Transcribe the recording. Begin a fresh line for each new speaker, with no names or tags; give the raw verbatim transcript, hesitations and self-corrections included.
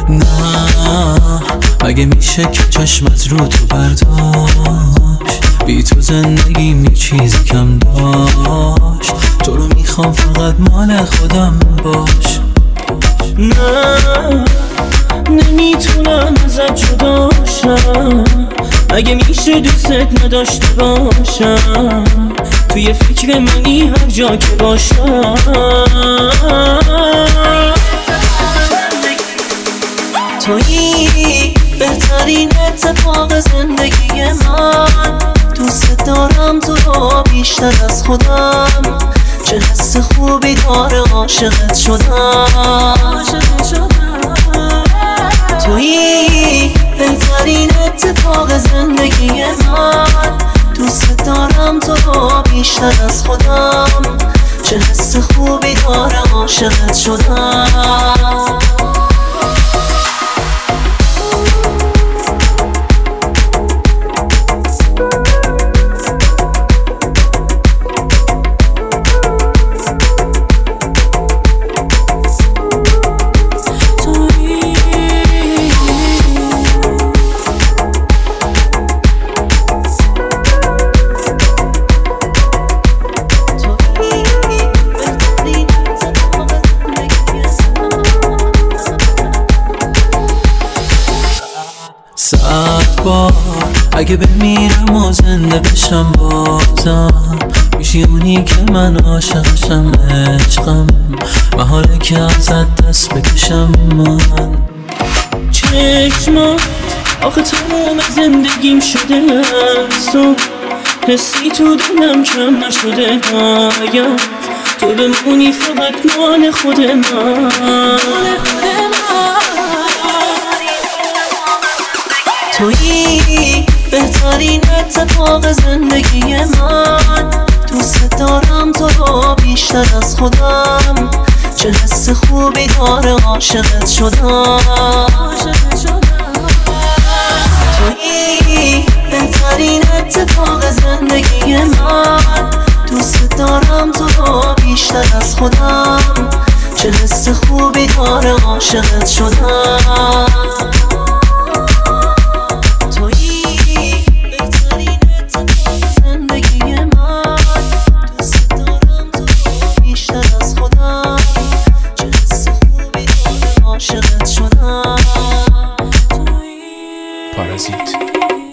نه مگه میشه که چشمت رو تو برداشت، بی تو زندگیم یه چیزی کم داشت. تو رو میخوام فقط مال خودم باش.
نه نمیتونم ازت جدا شم، اگه میشه دوست نداشته باشم، توی فکر منی هر جا که باشم.
تویی بهترین اتفاق زندگی من، دوست دارم تو رو بیشتر از خودم، چه حس خوبی داره عاشقت شدم. تویی بهترین اتفاق زندگی من، دوست دارم تو رو بیشتر از خودم، چه حس خوبی داره عاشقت شدم.
صد بار اگه بمیرم و زنده بشم بازم، میشی اونی که من عاشقشم، عشقم محاله که ازت دست بکشم. من
چشمات آخه تمام زندگیم شده از تو، حسی تو دلم کم نشده، باید تو بمونی فقط مال خود من.
تویی بهترین اتفاق زندگی من، دوست دارم تو رو بیشتر از خودم، چه حس خوبی داره عاشقت شدم. تویی بهترین اتفاق زندگی من، دوست دارم تو رو بیشتر از خودم، چه حس خوبی داره عاشقت شدم.
پارازیت.